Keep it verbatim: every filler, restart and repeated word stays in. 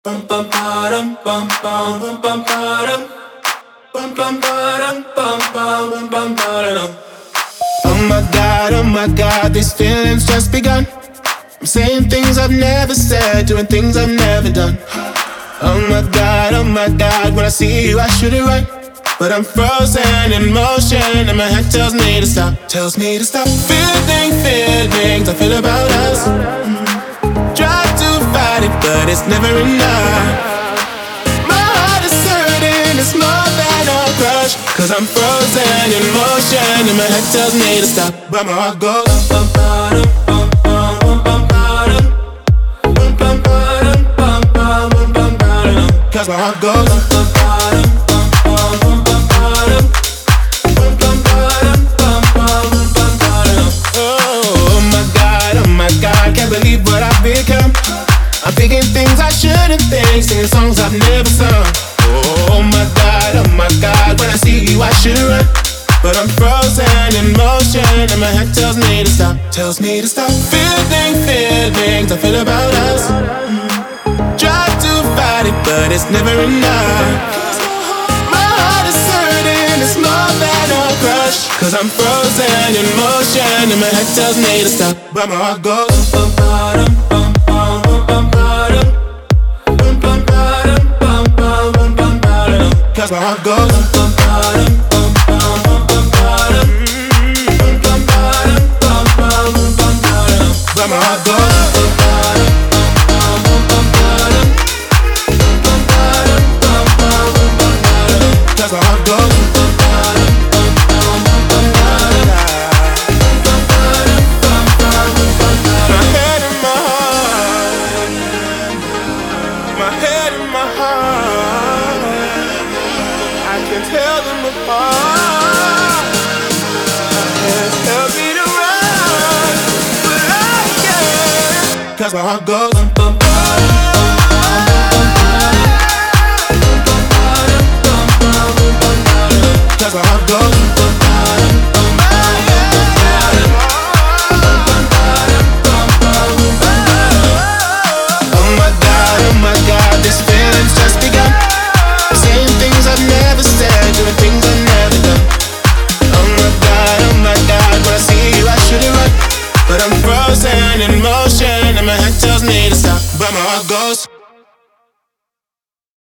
Bum bum ba-dum bum bum bum bum ba-dum bum bum ba-dum bum bum bum bum ba-dum. Oh my God, oh my God, these feelings just begun. I'm saying things I've never said, doing things I've never done. Oh my God, oh my God, when I see you I should it right, but I'm frozen in motion and my head tells me to stop, tells me to stop. Feeling feelings I feel about us. Try to fight it, but it's never enough. My heart is hurting, it's more than a crush, cause I'm frozen in motion and my head tells me to stop, but my heart goes bum bum bum bum bum bum bum bum bum bum bum bum bum, cause my heart goes bum bum bum bum bum bum bum bum bum bum bum. Oh my God, oh my God, can't believe what I've become. I'm thinking things I shouldn't think, singing songs I've never sung. Oh my God, oh my God, when I see you I should run, but I'm frozen in motion and my head tells me to stop, tells me to stop. Feeling feelings I feel about us. Try to fight it, but it's never enough. My heart is hurting, it's more than a crush, cause I'm frozen in motion and my head tells me to stop, but my heart goes bum bum bum bum bum bum bum bum bum bum bum bum, cause my heart goes bum bum bum bum bum bum bum bum bum bum, but my heart goes bum bum bum bum bum bum bum bum, cause my heart goes bum bum bum bum bum bum. My head and my heart, my head and my heart, I can tell them apart. Hands tell me to run, but I can't, cause my heart goes bum bum bum bum bum bum bum, cause my heart goes